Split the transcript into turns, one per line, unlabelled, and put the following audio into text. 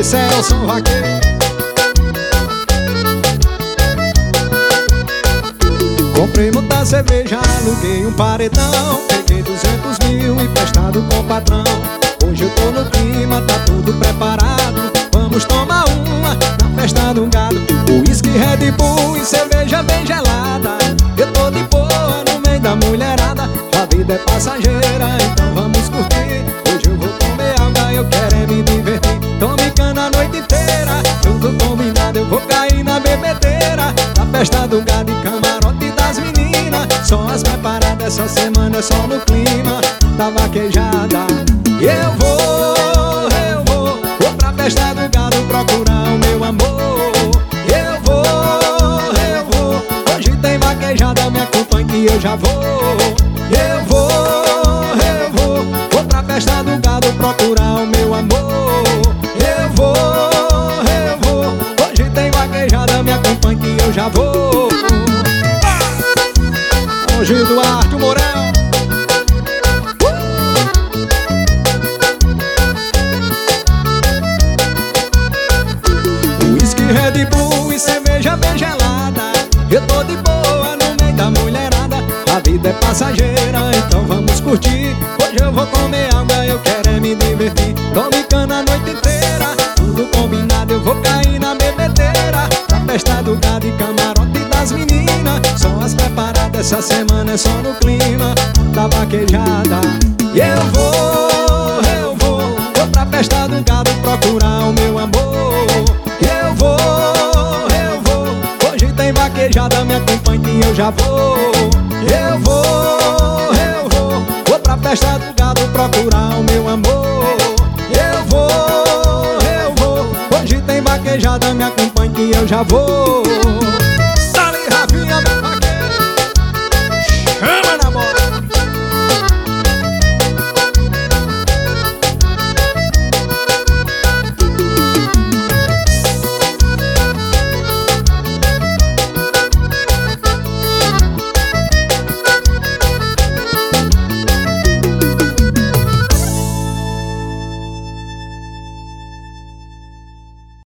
Celson Vaqueiro. Comprei muita cerveja, aluguei um paredão, peguei 200 mil emprestado com o patrão. Hoje eu tô no clima, tá tudo preparado. Vamos tomar uma na festa do gado. Uísque, Red Bull e cerveja bem gelada. Eu tô de boa no meio da mulherada. A vida é passageira, então vamos curtir. Hoje eu vou comer alga, eu quero é me divertir. Tome cana a noite inteira, tudo combinado, eu vou cair na bebedeira. Na festa do gado e camarote das meninas. Só as preparadas, essa semana é só no clima da vaquejada. E eu vou pra festa do gado procurar o meu amor. Eu vou, hoje tem vaquejada, me acompanhe que eu já vou. Eu vou pra festa do gado procurar o meu amor. Eu vou, hoje tem vaquejada, me acompanhe que eu já vou. Hoje Eduardo Mourão. Uísque, Red Bull e cerveja bem gelada. Eu tô de boa no meio da mulherada. A vida é passageira, então vamos curtir. Hoje eu vou comer alga, eu quero é me divertir. Tome cana a noite inteira, tudo combinado, eu vou cair na bebedeira. Na festa do gado e camarote das meninas. Só as preparadas, essa semana é só no clima da vaquejada. E eu vou pra festa do gado procurar o meu amor. Eu vou, hoje tem vaquejada, me acompanhe que eu já vou. Eu vou pra festa do gado procurar o meu amor. Eu vou, hoje tem vaquejada, me acompanhe que eu já vou.